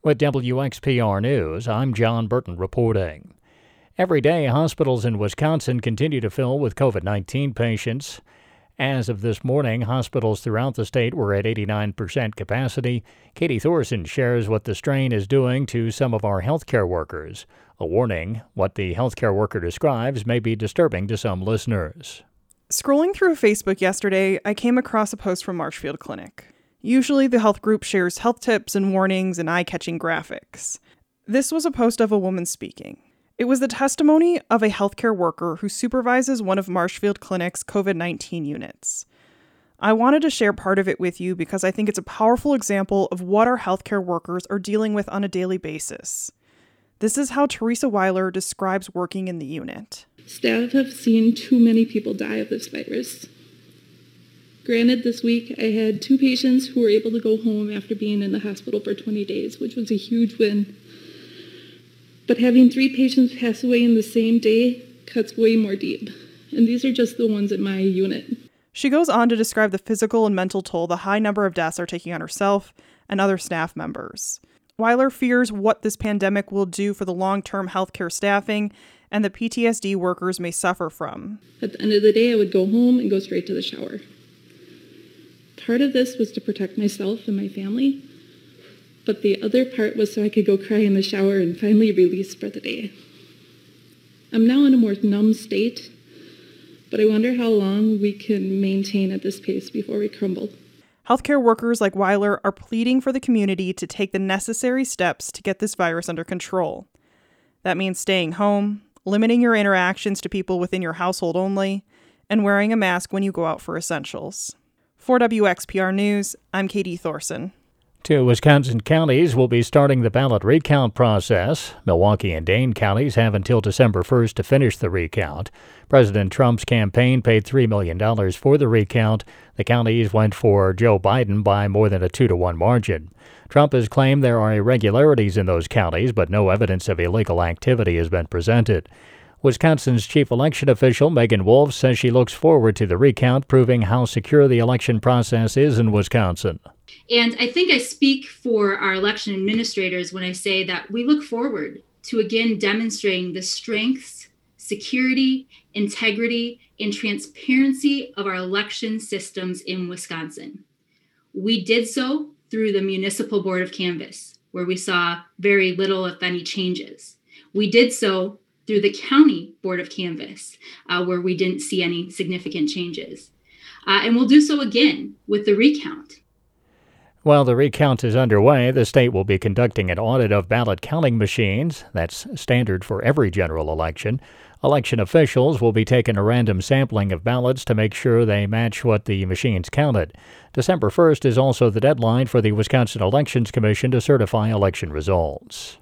With WXPR News, I'm John Burton reporting. Every day, hospitals in Wisconsin continue to fill with COVID-19 patients. As of this morning, hospitals throughout the state were at 89% capacity. Katie Thorson shares what the strain is doing to some of our healthcare workers. A warning, what the healthcare worker describes may be disturbing to some listeners. Scrolling through Facebook yesterday, I came across a post from Marshfield Clinic. Usually, the health group shares health tips and warnings and eye-catching graphics. This was a post of a woman speaking. It was the testimony of a healthcare worker who supervises one of Marshfield Clinic's COVID-19 units. I wanted to share part of it with you because I think it's a powerful example of what our healthcare workers are dealing with on a daily basis. This is how Teresa Weiler describes working in the unit. Staff have seen too many people die of this virus. Granted, this week I had 2 patients who were able to go home after being in the hospital for 20 days, which was a huge win. But having 3 patients pass away in the same day cuts way more deep. And these are just the ones in my unit. She goes on to describe the physical and mental toll the high number of deaths are taking on herself and other staff members. Weiler fears what this pandemic will do for the long-term healthcare staffing and the PTSD workers may suffer from. At the end of the day, I would go home and go straight to the shower. Part of this was to protect myself and my family, but the other part was so I could go cry in the shower and finally release for the day. I'm now in a more numb state, but I wonder how long we can maintain at this pace before we crumble. Healthcare workers like Weiler are pleading for the community to take the necessary steps to get this virus under control. That means staying home, limiting your interactions to people within your household only, and wearing a mask when you go out for essentials. For WXPR News, I'm Katie Thorson. 2 Wisconsin counties will be starting the ballot recount process. Milwaukee and Dane counties have until December 1st to finish the recount. President Trump's campaign paid $3 million for the recount. The counties went for Joe Biden by more than a 2-to-1 margin. Trump has claimed there are irregularities in those counties, but no evidence of illegal activity has been presented. Wisconsin's chief election official, Megan Wolf, says she looks forward to the recount, proving how secure the election process is in Wisconsin. And I think I speak for our election administrators when I say that we look forward to again demonstrating the strengths, security, integrity, and transparency of our election systems in Wisconsin. We did so through the Municipal Board of Canvass, where we saw very little, if any, changes. We did so through the County Board of Canvass, where we didn't see any significant changes. And we'll do so again with the recount. While the recount is underway, the state will be conducting an audit of ballot counting machines. That's standard for every general election. Election officials will be taking a random sampling of ballots to make sure they match what the machines counted. December 1st is also the deadline for the Wisconsin Elections Commission to certify election results.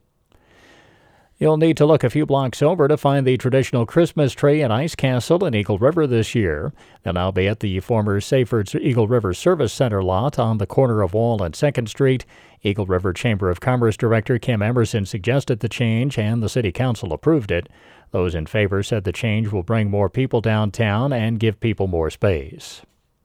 You'll need to look a few blocks over to find the traditional Christmas tree and ice castle in Eagle River this year. They'll now be at the former Safefords Eagle River Service Center lot on the corner of Wall and 2nd Street. Eagle River Chamber of Commerce Director Kim Emerson suggested the change, and the City Council approved it. Those in favor said the change will bring more people downtown and give people more space.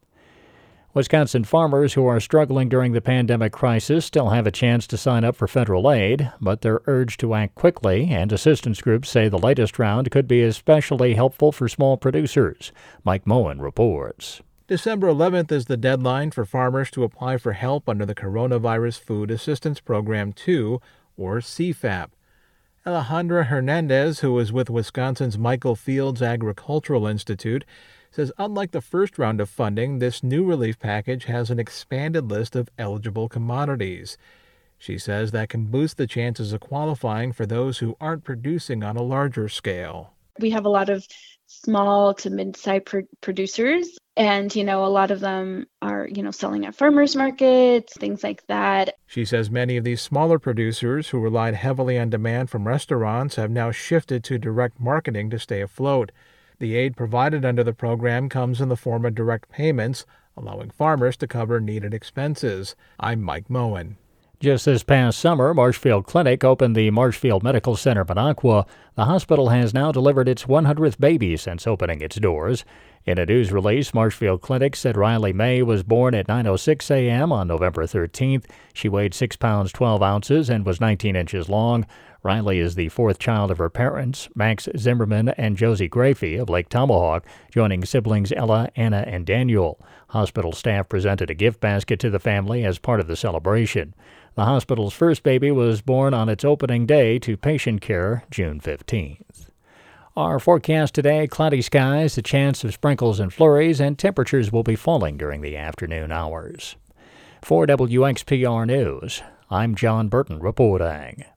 Wisconsin farmers who are struggling during the pandemic crisis still have a chance to sign up for federal aid, but they're urged to act quickly, and assistance groups say the latest round could be especially helpful for small producers. Mike Moen reports. December 11th is the deadline for farmers to apply for help under the Coronavirus Food Assistance Program 2, or CFAP. Alejandra Hernandez, who is with Wisconsin's Michael Fields Agricultural Institute, says unlike the first round of funding, this new relief package has an expanded list of eligible commodities. She says that can boost the chances of qualifying for those who aren't producing on a larger scale. We have a lot of small to mid-sized producers, and, a lot of them are, selling at farmers markets, things like that. She says many of these smaller producers who relied heavily on demand from restaurants have now shifted to direct marketing to stay afloat. The aid provided under the program comes in the form of direct payments, allowing farmers to cover needed expenses. I'm Mike Moen. Just this past summer, Marshfield Clinic opened the Marshfield Medical Center Minocqua. The hospital has now delivered its 100th baby since opening its doors. In a news release, Marshfield Clinic said Riley May was born at 9:06 a.m. on November 13th. She weighed 6 pounds 12 ounces and was 19 inches long. Riley is the fourth child of her parents, Max Zimmerman and Josie Grafey of Lake Tomahawk, joining siblings Ella, Anna, and Daniel. Hospital staff presented a gift basket to the family as part of the celebration. The hospital's first baby was born on its opening day to patient care, June 15th. Our forecast today, cloudy skies, a chance of sprinkles and flurries, and temperatures will be falling during the afternoon hours. For WXPR News, I'm John Burton reporting.